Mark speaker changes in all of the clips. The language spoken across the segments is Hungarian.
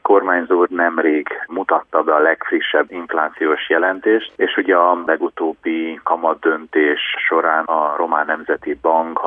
Speaker 1: kormányzó nemrég mutatta be a legfrissebb inflációs jelentést, és ugye a legutóbbi kamatdöntés során a Román Nemzeti Bank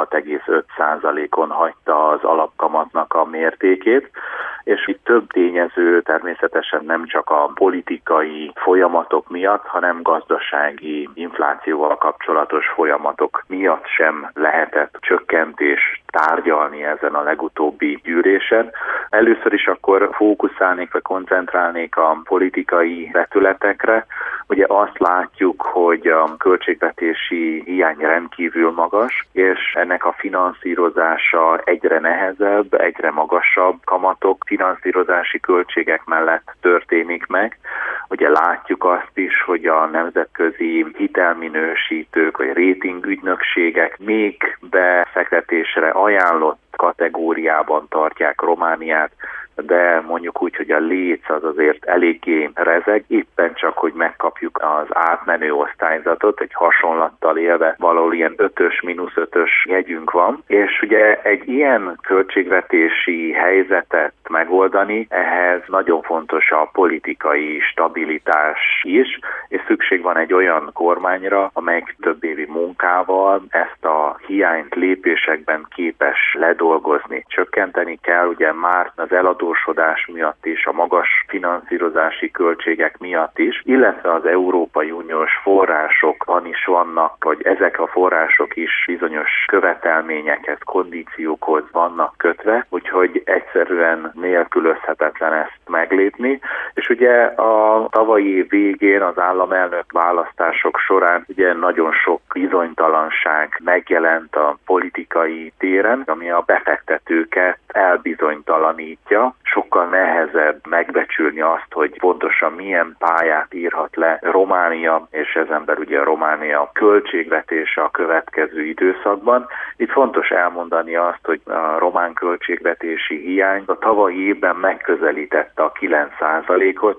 Speaker 1: 6,5%-on hagyta az alapkamatnak a mértékét, és itt több tényező természetesen nem csak a politikai folyamatok miatt, hanem gazdasági inflációval kapcsolatos folyamatok miatt sem lehetett csökkentést tárgyalni ezen a legutóbbi gyűlésen. Először is akkor fókuszálnék, vagy koncentrálnék a politikai vetületekre. Ugye azt látjuk, hogy a költségvetési hiány rendkívül magas, és ennek a finanszírozása egyre nehezebb, egyre magasabb kamatok, finanszírozási költségek mellett történik meg. Ugye látjuk azt is, hogy a nemzetközi hitelminősítők vagy ratingügynökségek még befektetésre ajánlott kategóriában tartják Romániát, de mondjuk úgy, hogy a léc az azért eléggé rezeg, éppen csak, hogy megkapjuk az átmenő osztályzatot, egy hasonlattal élve valahol ilyen 5-ös, -5-ös jegyünk van, és ugye egy ilyen költségvetési helyzetet megoldani, ehhez nagyon fontos a politikai stabilitás is, és szükség van egy olyan kormányra, amelyik több évi munkával ezt a hiányt lépésekben képes ledolgozni. Csökkenteni kell ugye már az eladósodás miatt is, a magas finanszírozási költségek miatt is, illetve az Európai Uniós forrásokban is vannak, hogy ezek a források is bizonyos követelményekhez, kondíciókhoz vannak kötve, úgyhogy egyszerűen nélkülözhetetlen ezt meglépni. És ugye a tavalyi év végén az államelnök választások során ugye nagyon sok bizonytalanság megjelent a politikai téren, ami a befektetőket elbizonytalanítja. Sokkal nehezebb megbecsülni azt, hogy pontosan milyen pályát írhat le Románia, és ezen belül ugye Románia költségvetése a következő időszakban. Itt fontos elmondani azt, hogy a román költségvetési hiány a tavalyi évben megközelítette a 9%-ot,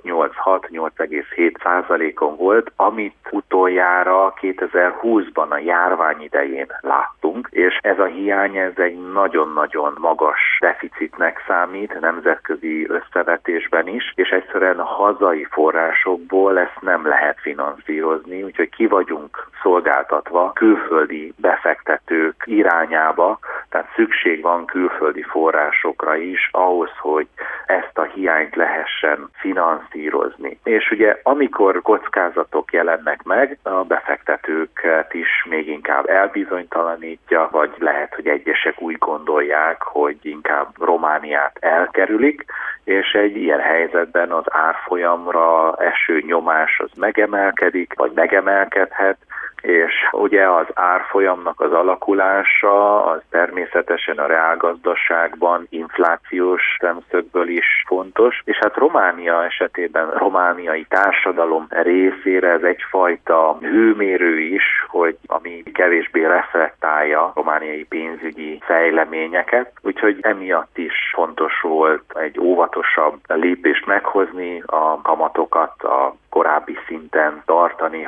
Speaker 1: 8,6-8,7%-on volt, amit utoljára 2020-ban a járvány idején láttunk, és ez a hiány ez egy nagyon-nagyon magas deficitnek számít nemzetközi összevetésben is, és egyszerűen a hazai forrásokból ezt nem lehet finanszírozni, úgyhogy ki vagyunk szolgáltatva külföldi befektetők irányába, tehát szükség van külföldi forrásokra is ahhoz, hogy ezt a hiányt lehessen finanszírozni. És ugye amikor kockázatok jelennek meg, a befektetőket is még inkább elbizonytalanítja, vagy lehet, hogy egyesek úgy gondolják, hogy inkább Romániát elkerülik, és egy ilyen helyzetben az árfolyamra eső nyomás az megemelkedik, vagy megemelkedhet, és ugye az árfolyamnak az alakulása az természetesen a reálgazdaságban inflációs szemszögből is fontos, és hát Románia esetében romániai társadalom részére ez egyfajta hőmérő is, hogy ami kevésbé reflektálja romániai pénzügyi fejleményeket, úgyhogy emiatt is fontos volt egy óvatosabb lépést meghozni, a kamatokat a korábbi szinten tartani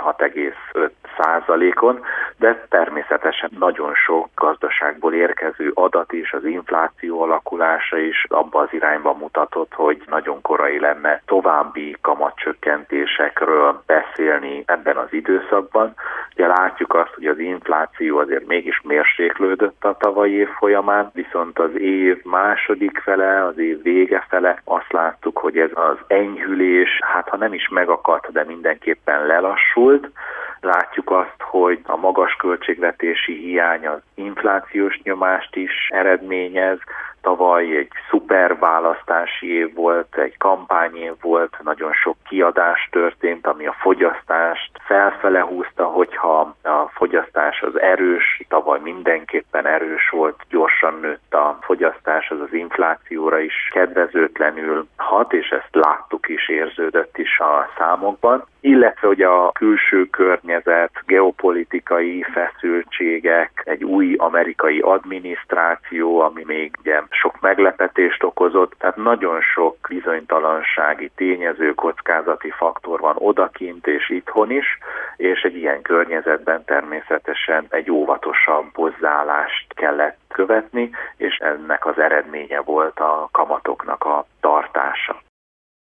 Speaker 1: 6,5%-on, de természetesen nagyon sok gazdaságból érkező adat és az infláció alakulása is abba az irányba mutatott, hogy nagyon korai lenne további kamatcsökkentésekről beszélni ebben az időszakban. Ugye látjuk azt, hogy az infláció azért mégis mérséklődött a tavalyi év folyamán, viszont az év második fele, az év vége fele azt láttuk, hogy ez az enyhülés, hát ha nem is megakadt, de mindenképpen lelassult. Látjuk azt, hogy a magas költségvetési hiány az inflációs nyomást is eredményez. Tavaly egy szuper választási év volt, egy kampányév volt, nagyon sok kiadás történt, ami a fogyasztást felfele húzta, hogyha a fogyasztás az erős, tavaly mindenképpen erős volt, gyorsan nőtt a fogyasztás, az inflációra is kedvezőtlenül hat, és ezt láttuk is, érződött is a számokban. Illetve, hogy a külső környezet, geopolitikai feszültségek, egy új amerikai adminisztráció, ami még ugye sok meglepetést okozott, tehát nagyon sok bizonytalansági tényező, kockázati faktor van odakint és itthon is, és egy ilyen környezetben természetesen egy óvatosabb hozzáállást kellett követni, és ennek az eredménye volt a kamatoknak a tartása.